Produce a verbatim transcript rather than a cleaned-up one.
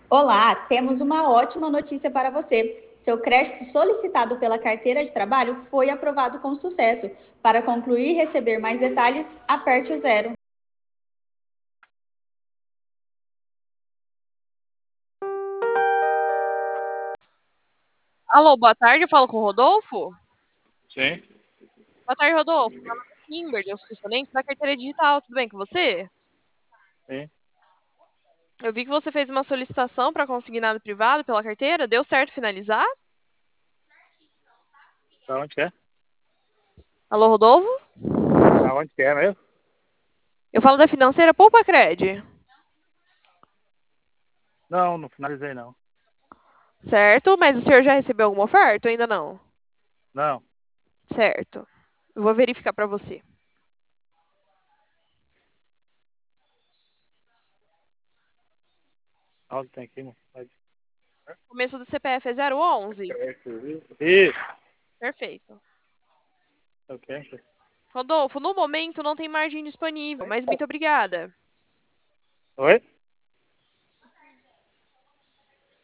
Olá, temos uma ótima notícia para você. Seu crédito solicitado pela carteira de trabalho foi aprovado com sucesso. Para concluir e receber mais detalhes, aperte o zero. Alô, boa tarde, eu falo com o Rodolfo? Sim, Boa tarde, Rodolfo. Meu nome é Kimberly, eu sou gerente da carteira digital, tudo bem com você? sim. Eu vi que você fez uma solicitação para consignado privado pela carteira, deu certo finalizar? Da onde que é? Alô, Rodolfo? Da onde que é mesmo? Eu falo da financeira Poupa Cred, Não, não finalizei não. certo? Mas o senhor já recebeu alguma oferta ou ainda não? Não. Certo. Eu vou verificar para você. Onde tem aqui, mano? Pode. O começo do C P F é zero onze? Isso. Perfeito. Ok. Rodolfo, no momento não tem margem disponível, mas muito obrigada. Oi?